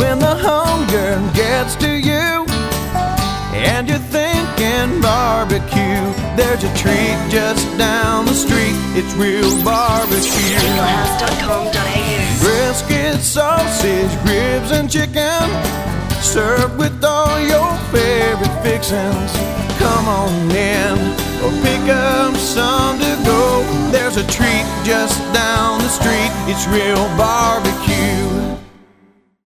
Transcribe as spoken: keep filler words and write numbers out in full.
when the hunger gets to you and you're thinking barbecue, there's a treat just down the street. It's Real Barbecue. daniel house dot com dot a u. Brisket, sausage, ribs, and chicken, served with all your favorite fixings. Come on in, or pick up some to go. There's a treat just down the street. It's Real Barbecue.